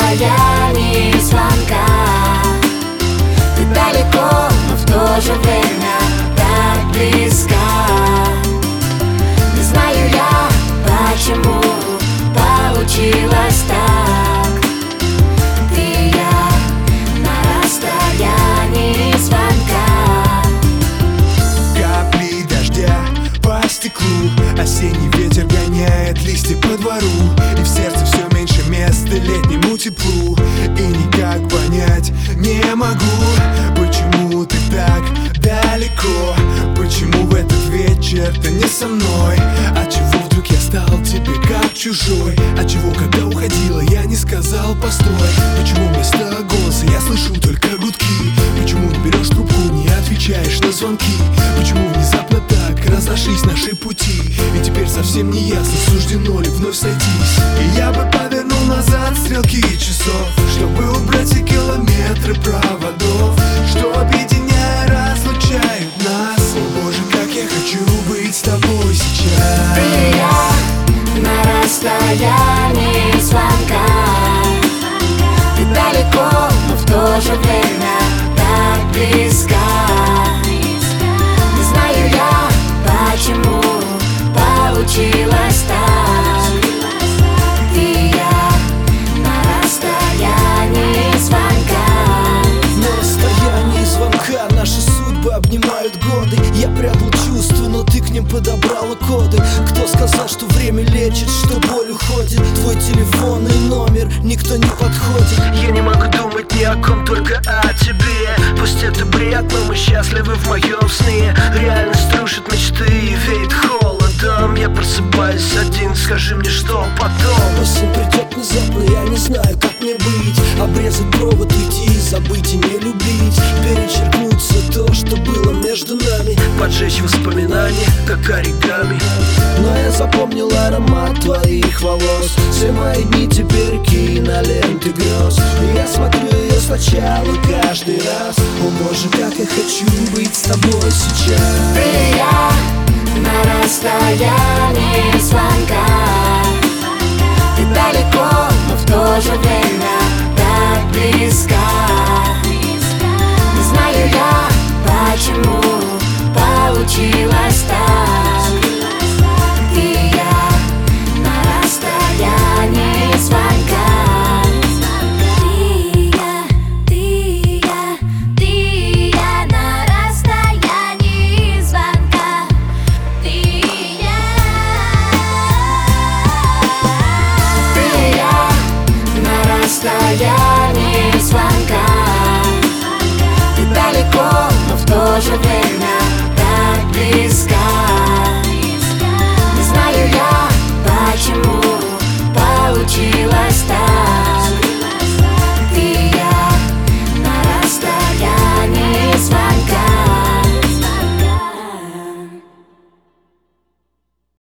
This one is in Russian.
расстоянии звонка. Ты далеко, но в то же время так близко. Не знаю я, почему получилось так. Ты и я на расстоянии звонка. Капли дождя по стеклу, осенний ветер гоняет листья по двору, и в сердце все меньше места летнему теплу. И никак понять не могу, почему ты так далеко, почему в этот вечер ты не со мной. Отчего вдруг я стал тебе как чужой? Отчего, когда уходила, я не сказал постой? Почему вместо голоса я слышу только гудки? Почему не берешь трубку, не отвечаешь на звонки? Почему внезапно так разошлись наши пути? И теперь совсем не ясно, суждено ли вновь сойтись. И я бы повернул назад стрелки часов, чтобы убрать все километры проводов, что объединяя разлучают нас. О боже, как я хочу быть с тобой сейчас. Ты и я на расстоянии звонка. Ты далеко, но в то же время так близко. Не знаю я, почему получилось так. Ты и я на расстоянии звонка. На расстоянии звонка наши судьбы обнимают годы. Я прятал чувства, но ты к ним подобрала коды. Кто сказал, что время лечит, что боль уходит? Твой телефонный номер никто не подходит. Я не могу думать ни о ком, только о тебе. Пусть это бред, но мы счастливы в моем сне. Реальность рушит мечты и веет холодом. Я просыпаюсь один, скажи мне, что потом? Осень придет внезапно, я не знаю, как мне быть. Обрезать провод, уйти, забыть и не любить. Перечеркнуть все то, что было между нами. Поджечь воспоминания, как оригами. Но я запомнил аромат твоих волос. Все мои дни теперь киноленты грез. И я смотрю ее сначала каждый раз. О боже, как я хочу быть с тобой сейчас. Ты и я на расстоянии звонка. Ты далеко, но в то же время так близко. Не знаю я, почему получилось